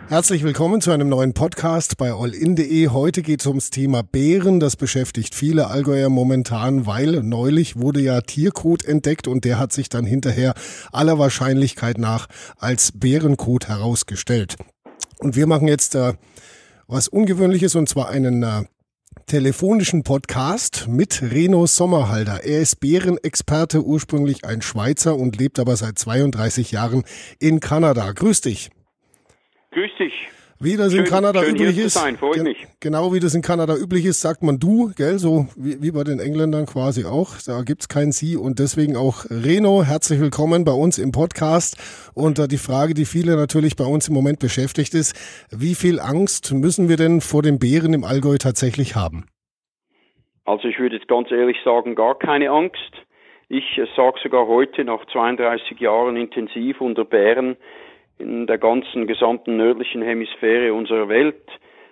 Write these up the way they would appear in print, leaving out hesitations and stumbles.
Herzlich willkommen zu einem neuen Podcast bei allin.de. Heute geht es ums Thema Bären. Das beschäftigt viele Allgäuer momentan, weil neulich wurde ja Tierkot entdeckt und der hat sich dann hinterher aller Wahrscheinlichkeit nach als Bärenkot herausgestellt. Und wir machen jetzt was Ungewöhnliches, und zwar einen telefonischen Podcast mit Reno Sommerhalder. Er ist Bärenexperte, ursprünglich ein Schweizer und lebt aber seit 32 Jahren in Kanada. Grüß dich. Grüß dich. Wie das in Kanada schön üblich hier ist, zu sein, freut mich. genau wie das in Kanada üblich ist, sagt man du, gell, so wie bei den Engländern quasi auch. Da gibt's kein Sie, und deswegen auch Reno, herzlich willkommen bei uns im Podcast. Und die Frage, die viele natürlich bei uns im Moment beschäftigt ist: Wie viel Angst müssen wir denn vor den Bären im Allgäu tatsächlich haben? Also ich würde jetzt ganz ehrlich sagen, gar keine Angst. Ich sage sogar heute, nach 32 Jahren intensiv unter Bären in der gesamten nördlichen Hemisphäre unserer Welt,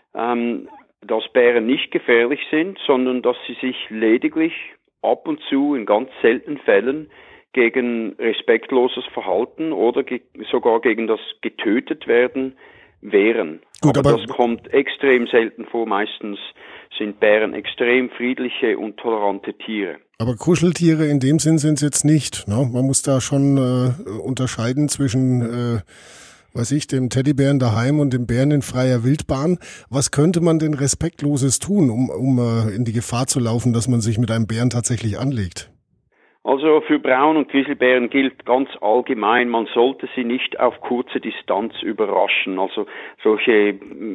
dass Bären nicht gefährlich sind, sondern dass sie sich lediglich ab und zu in ganz seltenen Fällen gegen respektloses Verhalten oder sogar gegen das getötet werden wehren. Gut, aber aber das kommt extrem selten vor. Meistens sind Bären extrem friedliche und tolerante Tiere. Aber Kuscheltiere in dem Sinn sind es jetzt nicht, ne? Man muss da schon unterscheiden zwischen dem Teddybären daheim und dem Bären in freier Wildbahn. Was könnte man denn Respektloses tun, um in die Gefahr zu laufen, dass man sich mit einem Bären tatsächlich anlegt? Also für Braun- und Grizzlybären gilt ganz allgemein, man sollte sie nicht auf kurze Distanz überraschen. Also solche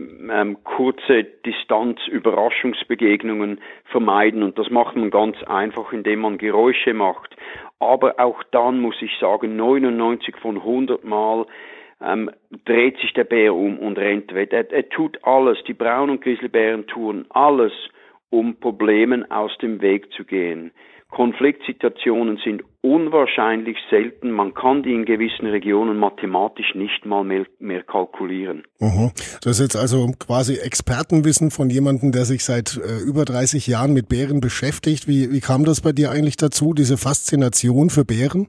kurze Distanz-Überraschungsbegegnungen vermeiden. Und das macht man ganz einfach, indem man Geräusche macht. Aber auch dann muss ich sagen, 99 von 100 Mal dreht sich der Bär um und rennt weg. Er tut alles, die Braun- und Grizzlybären tun alles, um Problemen aus dem Weg zu gehen. Konfliktsituationen sind unwahrscheinlich selten. Man kann die in gewissen Regionen mathematisch nicht mal mehr kalkulieren. Das ist jetzt also quasi Expertenwissen von jemandem, der sich seit über 30 Jahren mit Bären beschäftigt. Wie kam das bei dir eigentlich dazu, diese Faszination für Bären?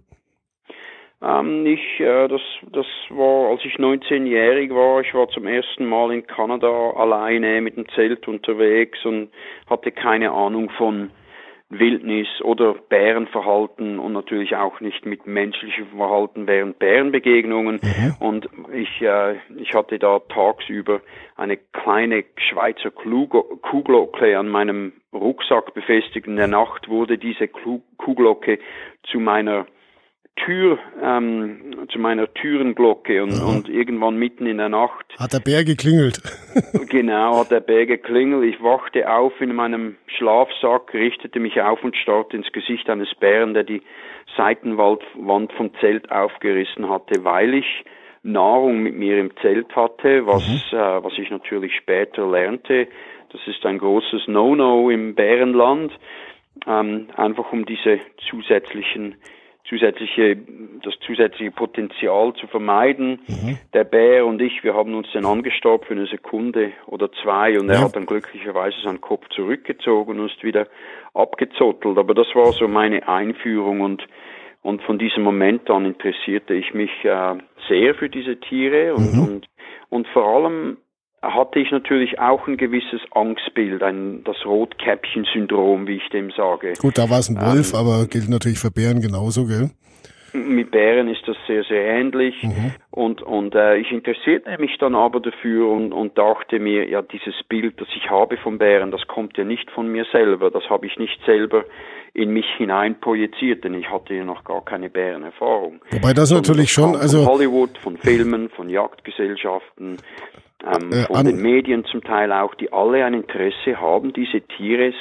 Das war, als ich 19-jährig war. Ich war zum ersten Mal in Kanada alleine mit dem Zelt unterwegs und hatte keine Ahnung von Wildnis oder Bärenverhalten und natürlich auch nicht mit menschlichem Verhalten während Bärenbegegnungen. Und ich hatte da tagsüber eine kleine Schweizer Kuhglocke an meinem Rucksack befestigt. In der Nacht wurde diese Kuhglocke zu meiner Türenglocke und irgendwann mitten in der Nacht hat der Bär geklingelt. Genau, hat der Bär geklingelt. Ich wachte auf in meinem Schlafsack, richtete mich auf und starrte ins Gesicht eines Bären, der die Seitenwand vom Zelt aufgerissen hatte, weil ich Nahrung mit mir im Zelt hatte, was ich natürlich später lernte. Das ist ein großes No-No im Bärenland, einfach um diese das zusätzliche Potenzial zu vermeiden. Der Bär und ich, wir haben uns dann angestarrt für eine Sekunde oder zwei und er hat dann glücklicherweise seinen Kopf zurückgezogen und ist wieder abgezottelt. Aber das war so meine Einführung und von diesem Moment an interessierte ich mich sehr für diese Tiere und vor allem hatte ich natürlich auch ein gewisses Angstbild, das Rotkäppchen-Syndrom, wie ich dem sage. Gut, da war es ein Wolf, aber gilt natürlich für Bären genauso, gell? Mit Bären ist das sehr, sehr ähnlich. Und ich interessierte mich dann aber dafür und dachte mir, ja, dieses Bild, das ich habe von Bären, das kommt ja nicht von mir selber. Das habe ich nicht selber in mich hinein projiziert, denn ich hatte ja noch gar keine Bärenerfahrung. Wobei das natürlich schon, also von Hollywood, von Filmen, von Jagdgesellschaften, von den Medien zum Teil auch, die alle ein Interesse haben, diese Tiere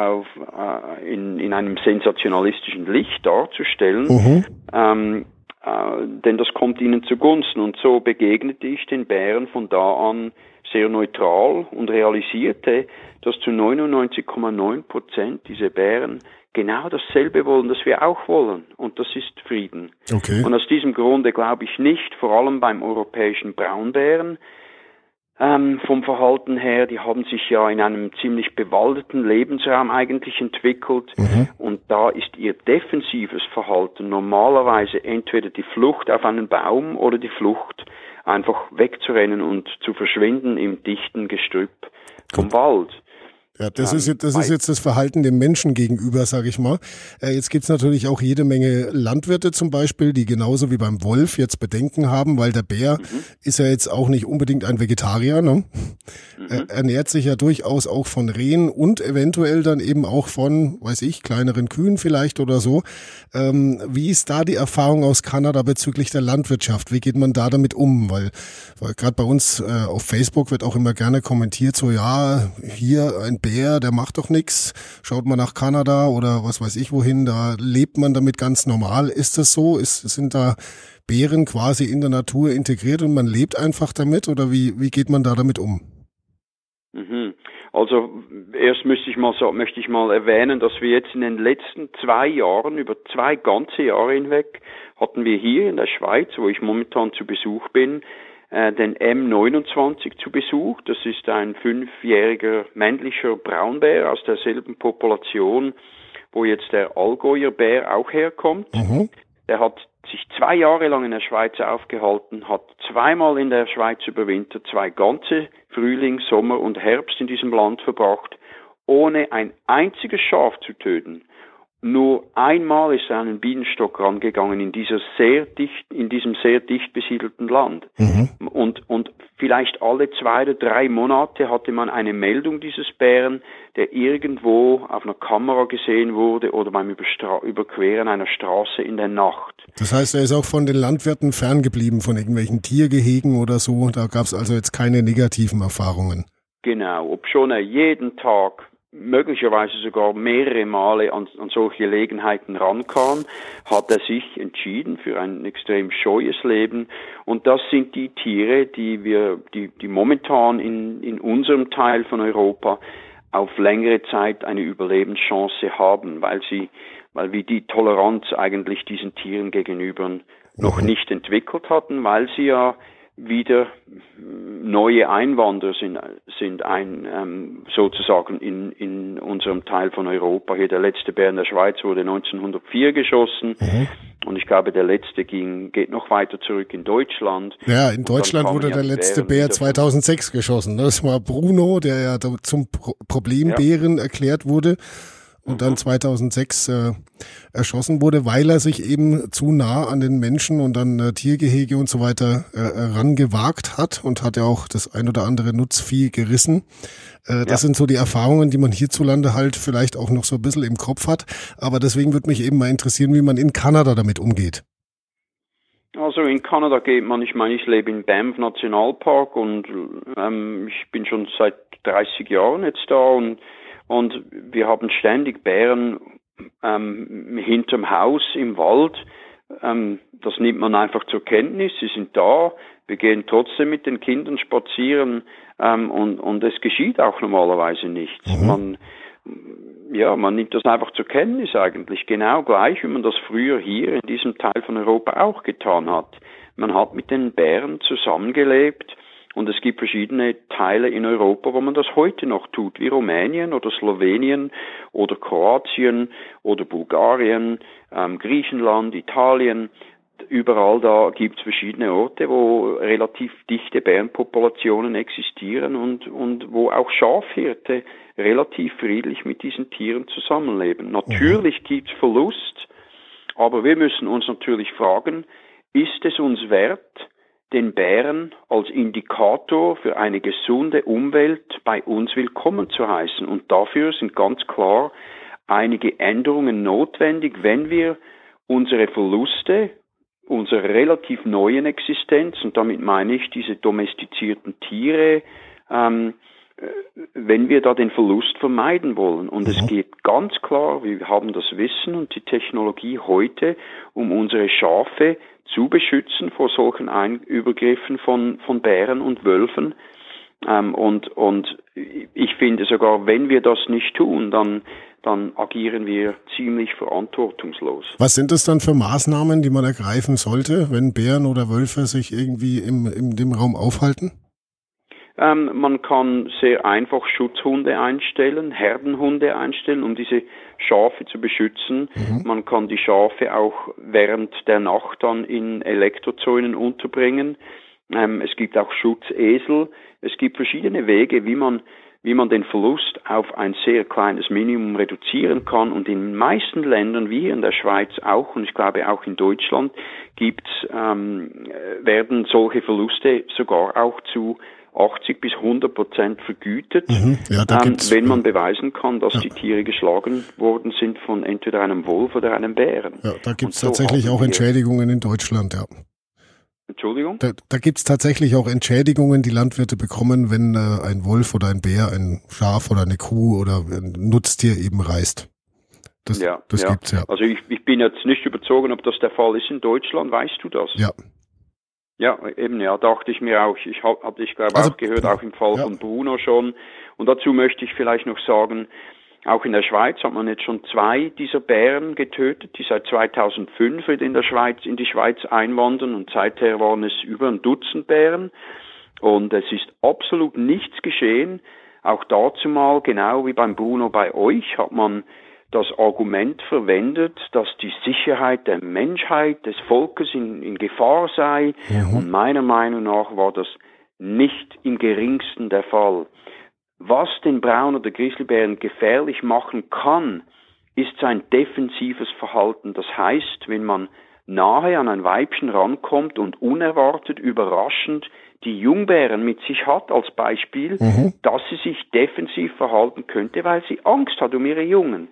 in einem sensationalistischen Licht darzustellen, denn das kommt ihnen zugunsten. Und so begegnete ich den Bären von da an sehr neutral und realisierte, dass zu 99,9% diese Bären genau dasselbe wollen, das wir auch wollen. Und das ist Frieden. Okay. Und aus diesem Grunde glaube ich nicht, vor allem beim europäischen Braunbären, vom Verhalten her, die haben sich ja in einem ziemlich bewaldeten Lebensraum eigentlich entwickelt und da ist ihr defensives Verhalten normalerweise entweder die Flucht auf einen Baum oder die Flucht einfach wegzurennen und zu verschwinden im dichten Gestrüpp vom Wald. Ja, das ist jetzt das Verhalten dem Menschen gegenüber, sage ich mal. Jetzt gibt's natürlich auch jede Menge Landwirte zum Beispiel, die genauso wie beim Wolf jetzt Bedenken haben, weil der Bär ist ja jetzt auch nicht unbedingt ein Vegetarier, ne? Er ernährt sich ja durchaus auch von Rehen und eventuell dann eben auch von, weiß ich, kleineren Kühen vielleicht oder so. Wie ist da die Erfahrung aus Kanada bezüglich der Landwirtschaft? Wie geht man da damit um? Weil gerade bei uns auf Facebook wird auch immer gerne kommentiert, so ja, hier ein Bär, der macht doch nichts. Schaut mal nach Kanada oder was weiß ich wohin, da lebt man damit ganz normal. Ist das so? Sind da Bären quasi in der Natur integriert und man lebt einfach damit oder wie geht man da damit um? Also erst möchte ich mal erwähnen, dass wir jetzt in den letzten 2 Jahren, über 2 ganze Jahre hinweg, hatten wir hier in der Schweiz, wo ich momentan zu Besuch bin, den M29 zu Besuch. Das ist ein 5-jähriger männlicher Braunbär aus derselben Population, wo jetzt der Allgäuer Bär auch herkommt. Der hat sich 2 Jahre lang in der Schweiz aufgehalten, hat 2-mal in der Schweiz überwintert, 2 ganze Frühling, Sommer und Herbst in diesem Land verbracht, ohne ein einziges Schaf zu töten. Nur einmal ist er an einen Bienenstock rangegangen in diesem sehr dicht besiedelten Land. Und vielleicht alle 2 oder 3 Monate hatte man eine Meldung dieses Bären, der irgendwo auf einer Kamera gesehen wurde oder beim Überqueren einer Straße in der Nacht. Das heißt, er ist auch von den Landwirten ferngeblieben, von irgendwelchen Tiergehegen oder so. Da gab es also jetzt keine negativen Erfahrungen. Genau, obschon er jeden Tag möglicherweise sogar mehrere Male an solche Gelegenheiten rankam, hat er sich entschieden für ein extrem scheues Leben. Und das sind die Tiere, die momentan in unserem Teil von Europa auf längere Zeit eine Überlebenschance haben, weil wir die Toleranz eigentlich diesen Tieren gegenüber noch nicht entwickelt hatten, weil sie ja wieder neue Einwanderer sind sozusagen in unserem Teil von Europa. Hier der letzte Bär in der Schweiz wurde 1904 geschossen und ich glaube, der letzte geht noch weiter zurück in Deutschland. Ja, in Deutschland wurde der letzte Bär 2006 geschossen. Das war Bruno, der ja zum Problembären erklärt wurde. Und dann 2006 erschossen wurde, weil er sich eben zu nah an den Menschen und an Tiergehege und so weiter rangewagt hat und hat ja auch das ein oder andere Nutzvieh gerissen. Das sind so die Erfahrungen, die man hierzulande halt vielleicht auch noch so ein bisschen im Kopf hat. Aber deswegen würde mich eben mal interessieren, wie man in Kanada damit umgeht. Also in Kanada ich lebe in Banff Nationalpark und ich bin schon seit 30 Jahren jetzt da und wir haben ständig Bären hinterm Haus im Wald. Das nimmt man einfach zur Kenntnis. Sie sind da. Wir gehen trotzdem mit den Kindern spazieren und es geschieht auch normalerweise nichts. Man nimmt das einfach zur Kenntnis eigentlich. Genau gleich, wie man das früher hier in diesem Teil von Europa auch getan hat. Man hat mit den Bären zusammengelebt. Und es gibt verschiedene Teile in Europa, wo man das heute noch tut, wie Rumänien oder Slowenien oder Kroatien oder Bulgarien, Griechenland, Italien. Überall da gibt es verschiedene Orte, wo relativ dichte Bärenpopulationen existieren und wo auch Schafhirte relativ friedlich mit diesen Tieren zusammenleben. Natürlich gibt es Verlust, aber wir müssen uns natürlich fragen, ist es uns wert, den Bären als Indikator für eine gesunde Umwelt bei uns willkommen zu heißen. Und dafür sind ganz klar einige Änderungen notwendig, wenn wir unsere Verluste, unsere relativ neuen Existenz, und damit meine ich diese domestizierten Tiere, wenn wir da den Verlust vermeiden wollen. Und es geht ganz klar, wir haben das Wissen und die Technologie heute, um unsere Schafe zu beschützen vor solchen Übergriffen von Bären und Wölfen. Und ich finde sogar, wenn wir das nicht tun, dann agieren wir ziemlich verantwortungslos. Was sind das dann für Maßnahmen, die man ergreifen sollte, wenn Bären oder Wölfe sich irgendwie in dem Raum aufhalten? Man kann sehr einfach Schutzhunde einstellen, Herdenhunde einstellen, um diese Schafe zu beschützen. Man kann die Schafe auch während der Nacht dann in Elektrozäunen unterbringen. Es gibt auch Schutzesel. Es gibt verschiedene Wege, wie man den Verlust auf ein sehr kleines Minimum reduzieren kann. Und in den meisten Ländern, wie hier in der Schweiz auch, und ich glaube auch in Deutschland, werden solche Verluste sogar auch zu 80-100% vergütet, ja, wenn man beweisen kann, dass die Tiere geschlagen worden sind von entweder einem Wolf oder einem Bären. Ja, da gibt es tatsächlich auch Entschädigungen in Deutschland, ja. Entschuldigung? Da gibt es tatsächlich auch Entschädigungen, die Landwirte bekommen, wenn ein Wolf oder ein Bär ein Schaf oder eine Kuh oder ein Nutztier eben reißt. Das gibt's ja. Also ich bin jetzt nicht überzogen, ob das der Fall ist in Deutschland. Weißt du das? Ja. Ja, eben, ja, dachte ich mir auch. Ich glaube auch gehört, auch im Fall von Bruno schon. Und dazu möchte ich vielleicht noch sagen, auch in der Schweiz hat man jetzt schon 2 dieser Bären getötet, die seit 2005 in die Schweiz einwandern, und seither waren es über ein Dutzend Bären. Und es ist absolut nichts geschehen. Auch dazu mal, genau wie beim Bruno bei euch, hat man das Argument verwendet, dass die Sicherheit der Menschheit, des Volkes in Gefahr sei. Und meiner Meinung nach war das nicht im geringsten der Fall. Was den Braun- oder Grizzlybären gefährlich machen kann, ist sein defensives Verhalten. Das heißt, wenn man nahe an ein Weibchen rankommt und unerwartet, überraschend die Jungbären mit sich hat, als Beispiel, dass sie sich defensiv verhalten könnte, weil sie Angst hat um ihre Jungen.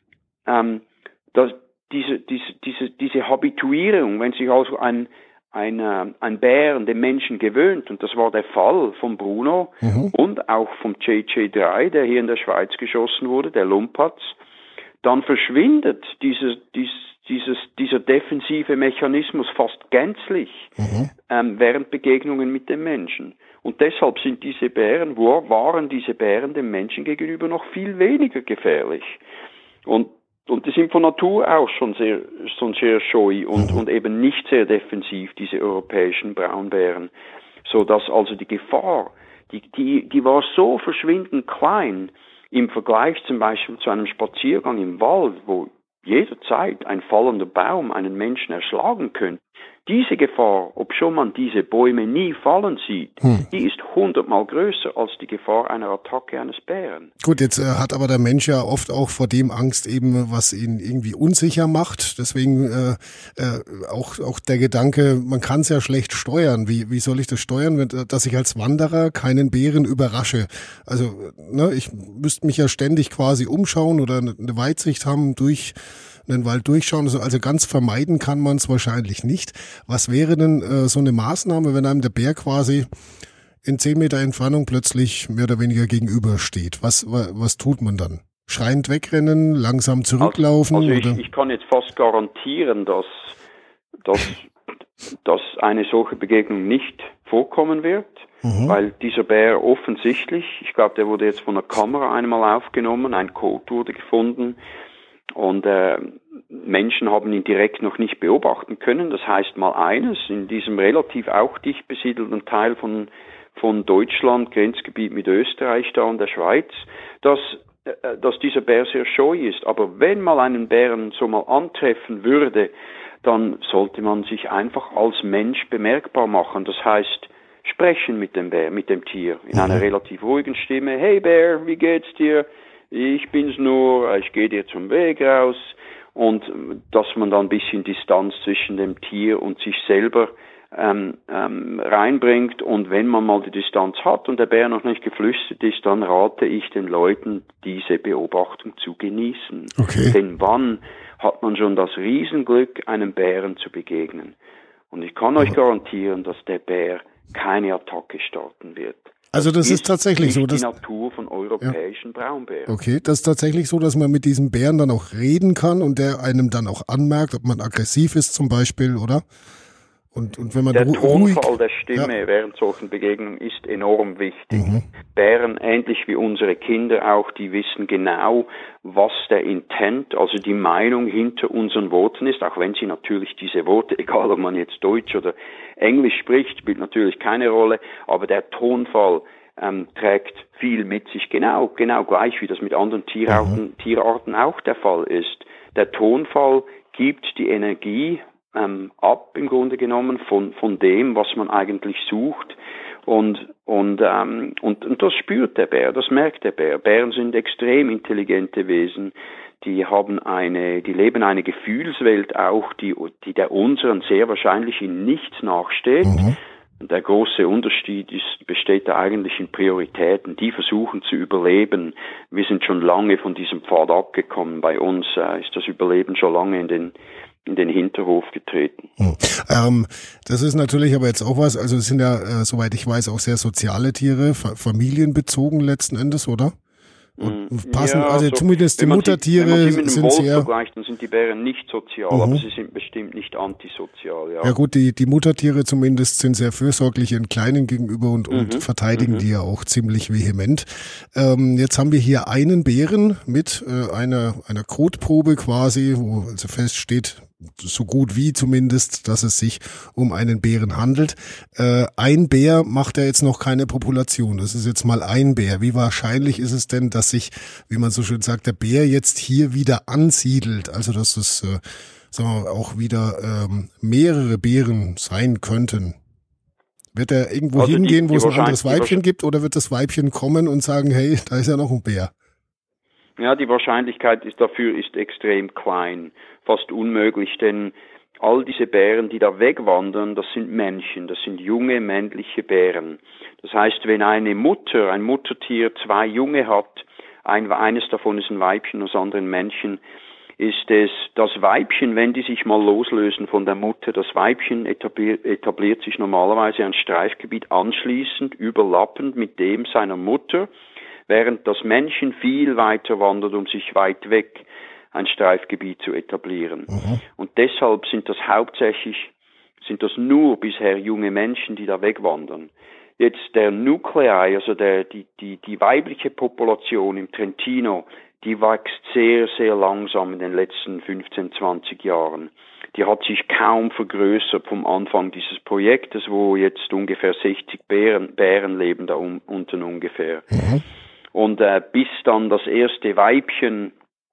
Diese Habituierung, wenn sich also ein Bär den Menschen gewöhnt, und das war der Fall von Bruno und auch vom JJ3, der hier in der Schweiz geschossen wurde, der Lumpatz, dann verschwindet dieser defensive Mechanismus fast gänzlich während Begegnungen mit den Menschen. Und deshalb sind waren diese Bären dem Menschen gegenüber noch viel weniger gefährlich. Und die sind von Natur aus schon sehr scheu und eben nicht sehr defensiv, diese europäischen Braunbären. So dass also die Gefahr, die war so verschwindend klein im Vergleich zum Beispiel zu einem Spaziergang im Wald, wo jederzeit ein fallender Baum einen Menschen erschlagen könnte. Diese Gefahr, obschon man diese Bäume nie fallen sieht, die ist 100-mal größer als die Gefahr einer Attacke eines Bären. Gut, jetzt hat aber der Mensch ja oft auch vor dem Angst eben, was ihn irgendwie unsicher macht. Deswegen auch der Gedanke, man kann es ja schlecht steuern. Wie soll ich das steuern, dass ich als Wanderer keinen Bären überrasche? Also ich müsste mich ja ständig quasi umschauen oder eine Weitsicht haben, durch den Wald durchschauen. Also ganz vermeiden kann man es wahrscheinlich nicht. Was wäre denn so eine Maßnahme, wenn einem der Bär quasi in 10 Meter Entfernung plötzlich mehr oder weniger gegenübersteht? Was tut man dann? Schreiend wegrennen, langsam zurücklaufen? Also ich kann jetzt fast garantieren, dass eine solche Begegnung nicht vorkommen wird, weil dieser Bär offensichtlich, ich glaube, der wurde jetzt von der Kamera einmal aufgenommen, ein Kot wurde gefunden, und Menschen haben ihn direkt noch nicht beobachten können. Das heißt mal eines, in diesem relativ auch dicht besiedelten Teil von Deutschland, Grenzgebiet mit Österreich da und der Schweiz, dass dieser Bär sehr scheu ist. Aber wenn mal einen Bären so mal antreffen würde, dann sollte man sich einfach als Mensch bemerkbar machen. Das heißt, sprechen mit dem Bär, mit dem Tier, in einer relativ ruhigen Stimme. Hey Bär, wie geht's dir? Ich bin's nur, ich gehe dir zum Weg raus, und dass man dann ein bisschen Distanz zwischen dem Tier und sich selber reinbringt, und wenn man mal die Distanz hat und der Bär noch nicht geflüstert ist, dann rate ich den Leuten, diese Beobachtung zu genießen. Okay. Denn wann hat man schon das Riesenglück, einem Bären zu begegnen? Und ich kann euch garantieren, dass der Bär keine Attacke starten wird. Also das ist tatsächlich so, dass die Natur von europäischen Braunbären. Okay, das ist tatsächlich so, dass man mit diesem Bären dann auch reden kann und der einem dann auch anmerkt, ob man aggressiv ist zum Beispiel, oder? Und wenn man der Tonfall der Stimme während solchen Begegnungen ist enorm wichtig. Bären, ähnlich wie unsere Kinder auch, die wissen genau, was der Intent, also die Meinung hinter unseren Worten ist, auch wenn sie natürlich diese Worte, egal ob man jetzt Deutsch oder Englisch spricht, spielt natürlich keine Rolle, aber der Tonfall trägt viel mit sich, genau gleich wie das mit anderen Tierarten auch der Fall ist. Der Tonfall gibt die Energie ab, im Grunde genommen, von dem, was man eigentlich sucht. Und das spürt der Bär, das merkt der Bär. Bären sind extrem intelligente Wesen. Die leben eine Gefühlswelt auch, die der unseren sehr wahrscheinlich in nichts nachsteht. Mhm. Und der große Unterschied besteht da eigentlich in Prioritäten. Die versuchen zu überleben. Wir sind schon lange von diesem Pfad abgekommen. Bei uns ist das Überleben schon lange in den Hinterhof getreten. Das ist natürlich aber jetzt auch was, also es sind ja, soweit ich weiß, auch sehr soziale Tiere, familienbezogen letzten Endes, oder? Und passen, ja, also zumindest die Muttertiere wenn man sie mit sind einem Wolf sehr... vergleicht, dann sind die Bären nicht sozial, aber sie sind bestimmt nicht antisozial. Ja, ja gut, die Muttertiere zumindest sind sehr fürsorglich ihren Kleinen gegenüber und verteidigen die ja auch ziemlich vehement. Jetzt haben wir hier einen Bären mit einer Kotprobe quasi, wo also feststeht, so gut wie zumindest, dass es sich um einen Bären handelt. Ein Bär macht ja jetzt noch keine Population. Das ist jetzt mal ein Bär. Wie wahrscheinlich ist es denn, dass sich, wie man so schön sagt, der Bär jetzt hier wieder ansiedelt? Also dass es sagen wir mal, auch wieder mehrere Bären sein könnten. Wird er irgendwo hingehen, wo es ein anderes Weibchen gibt, oder wird das Weibchen kommen und sagen, hey, da ist ja noch ein Bär? Ja, die Wahrscheinlichkeit dafür ist extrem klein, fast unmöglich, denn all diese Bären, die da wegwandern, das sind Männchen, das sind junge männliche Bären. Das heißt, wenn ein Muttertier 2 Junge hat, eines davon ist ein Weibchen, das andere ein Männchen, ist es das Weibchen, wenn die sich mal loslösen von der Mutter, das Weibchen etabliert sich normalerweise ein Streifgebiet anschließend, überlappend mit dem seiner Mutter, während das Männchen viel weiter wandert, um sich weit weg ein Streifgebiet zu etablieren. Mhm. Und deshalb sind das nur bisher junge Menschen, die da wegwandern. Jetzt der Nuclei, also die weibliche Population im Trentino, die wächst sehr, sehr langsam in den letzten 15, 20 Jahren. Die hat sich kaum vergrößert vom Anfang dieses Projektes, wo jetzt ungefähr 60 Bären leben da unten ungefähr. Mhm. Und bis dann das erste Weibchen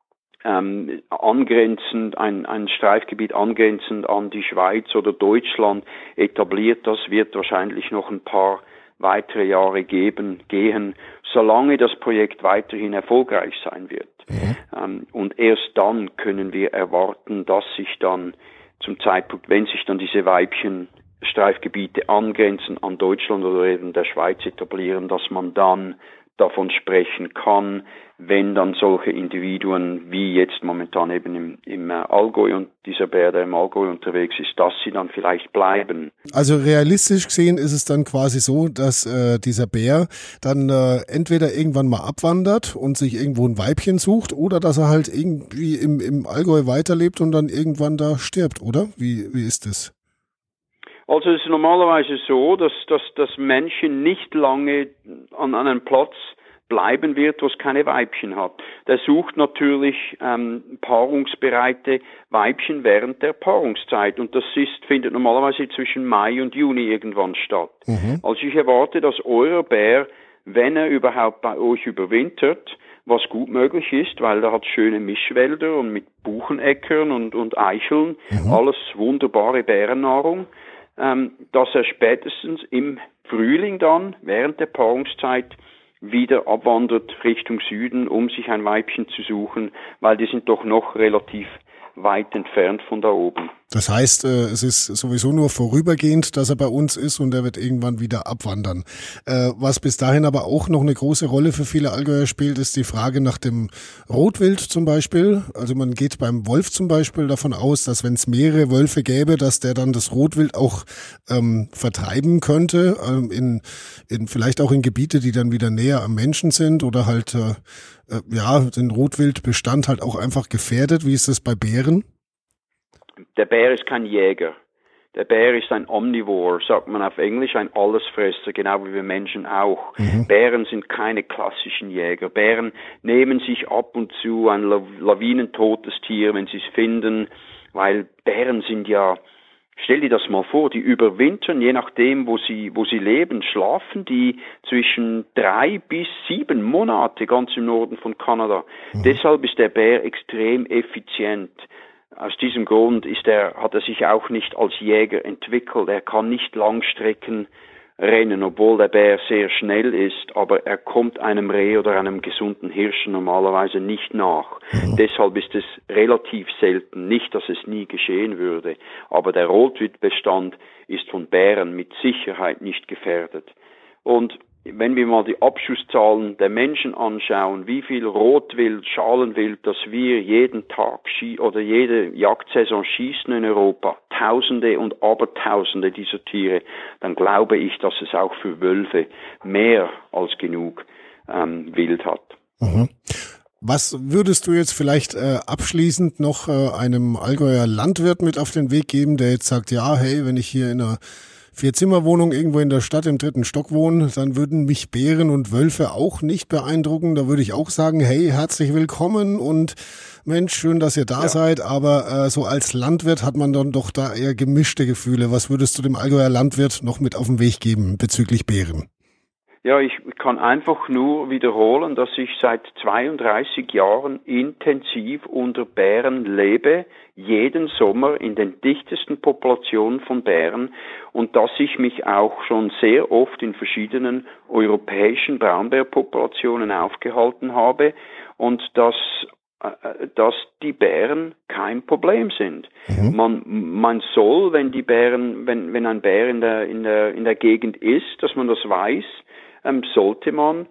angrenzend, ein Streifgebiet angrenzend an die Schweiz oder Deutschland etabliert, das wird wahrscheinlich noch ein paar weitere Jahre gehen, solange das Projekt weiterhin erfolgreich sein wird. Mhm. Und erst dann können wir erwarten, dass sich dann zum Zeitpunkt, wenn sich dann diese Weibchen Streifgebiete angrenzen an Deutschland oder eben der Schweiz etablieren, dass man dann davon sprechen kann, wenn dann solche Individuen wie jetzt momentan eben im Allgäu und dieser Bär, der im Allgäu unterwegs ist, dass sie dann vielleicht bleiben. Also realistisch gesehen ist es dann quasi so, dass dieser Bär dann entweder irgendwann mal abwandert und sich irgendwo ein Weibchen sucht oder dass er halt irgendwie im Allgäu weiterlebt und dann irgendwann da stirbt, oder? Wie ist das? Also es ist normalerweise so, dass das Männchen nicht lange an einem Platz bleiben wird, wo es keine Weibchen hat. Der sucht natürlich paarungsbereite Weibchen während der Paarungszeit und das findet normalerweise zwischen Mai und Juni irgendwann statt. Mhm. Also ich erwarte, dass euer Bär, wenn er überhaupt bei euch überwintert, was gut möglich ist, weil er hat schöne Mischwälder und mit Buchenäckern und Eicheln, alles wunderbare Bärennahrung, dass er spätestens im Frühling dann, während der Paarungszeit, wieder abwandert Richtung Süden, um sich ein Weibchen zu suchen, weil die sind doch noch relativ weit entfernt von da oben. Das heißt, es ist sowieso nur vorübergehend, dass er bei uns ist und er wird irgendwann wieder abwandern. Was bis dahin aber auch noch eine große Rolle für viele Allgäuer spielt, ist die Frage nach dem Rotwild zum Beispiel. Also man geht beim Wolf zum Beispiel davon aus, dass wenn es mehrere Wölfe gäbe, dass der dann das Rotwild auch vertreiben könnte, in vielleicht auch in Gebiete, die dann wieder näher am Menschen sind oder halt den Rotwildbestand halt auch einfach gefährdet. Wie ist das bei Bären? Der Bär ist kein Jäger. Der Bär ist ein Omnivore, sagt man auf Englisch, ein Allesfresser, genau wie wir Menschen auch. Mhm. Bären sind keine klassischen Jäger. Bären nehmen sich ab und zu ein lawinentotes Tier, wenn sie es finden, weil Bären sind ja, stell dir das mal vor, die überwintern, je nachdem, wo sie leben, schlafen die zwischen 3 bis 7 Monate ganz im Norden von Kanada. Mhm. Deshalb ist der Bär extrem effizient. Aus diesem Grund hat er sich auch nicht als Jäger entwickelt. Er kann nicht Langstrecken rennen, obwohl der Bär sehr schnell ist, aber er kommt einem Reh oder einem gesunden Hirsch normalerweise nicht nach. Deshalb ist es relativ selten, nicht, dass es nie geschehen würde, aber der Rotwildbestand ist von Bären mit Sicherheit nicht gefährdet. Und wenn wir mal die Abschusszahlen der Menschen anschauen, wie viel Rotwild, Schalenwild, das wir jeden Tag oder jede Jagdsaison schießen in Europa, Tausende und Abertausende dieser Tiere, dann glaube ich, dass es auch für Wölfe mehr als genug Wild hat. Mhm. Was würdest du jetzt vielleicht abschließend noch einem Allgäuer Landwirt mit auf den Weg geben, der jetzt sagt, ja, hey, wenn ich hier in einer 4-Zimmer-Wohnung irgendwo in der Stadt im 3. Stock wohnen, dann würden mich Bären und Wölfe auch nicht beeindrucken. Da würde ich auch sagen, hey, herzlich willkommen und Mensch, schön, dass ihr da seid. Aber so als Landwirt hat man dann doch da eher gemischte Gefühle. Was würdest du dem Allgäuer Landwirt noch mit auf den Weg geben bezüglich Bären? Ja, ich kann einfach nur wiederholen, dass ich seit 32 Jahren intensiv unter Bären lebe, jeden Sommer in den dichtesten Populationen von Bären und dass ich mich auch schon sehr oft in verschiedenen europäischen Braunbärpopulationen aufgehalten habe und dass die Bären kein Problem sind. Man soll, wenn ein Bär in der Gegend ist, dass man das weiß, sollte man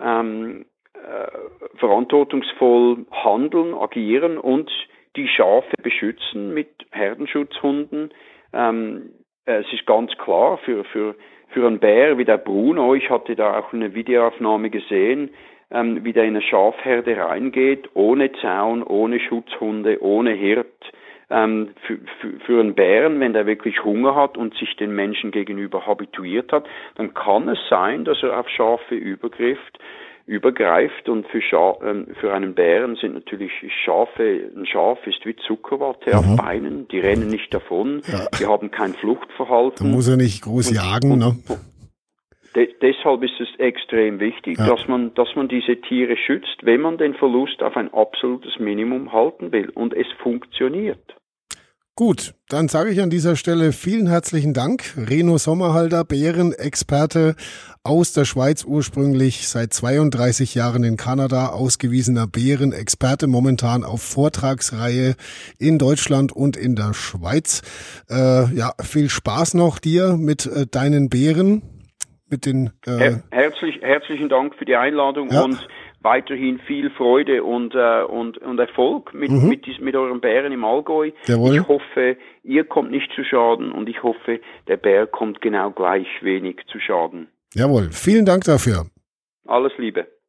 verantwortungsvoll handeln, agieren und die Schafe beschützen mit Herdenschutzhunden. Es ist ganz klar, für einen Bär wie der Bruno, ich hatte da auch eine Videoaufnahme gesehen, wie der in eine Schafherde reingeht, ohne Zaun, ohne Schutzhunde, ohne Hirt. Für einen Bären, wenn der wirklich Hunger hat und sich den Menschen gegenüber habituiert hat, dann kann es sein, dass er auf Schafe übergreift und für einen Bären sind natürlich ein Schaf ist wie Zuckerwatte auf Beinen, die rennen nicht davon, die haben kein Fluchtverhalten. Da muss er nicht groß jagen, ne? Deshalb ist es extrem wichtig, dass man diese Tiere schützt, wenn man den Verlust auf ein absolutes Minimum halten will. Und es funktioniert. Gut, dann sage ich an dieser Stelle vielen herzlichen Dank. Reno Sommerhalder, Bärenexperte aus der Schweiz ursprünglich, seit 32 Jahren in Kanada, ausgewiesener Bärenexperte, momentan auf Vortragsreihe in Deutschland und in der Schweiz. Viel Spaß noch dir mit deinen Bären. Herzlichen Dank für die Einladung und weiterhin viel Freude und Erfolg mit euren Bären im Allgäu. Jawohl. Ich hoffe, ihr kommt nicht zu Schaden und ich hoffe, der Bär kommt genau gleich wenig zu Schaden. Jawohl, vielen Dank dafür. Alles Liebe.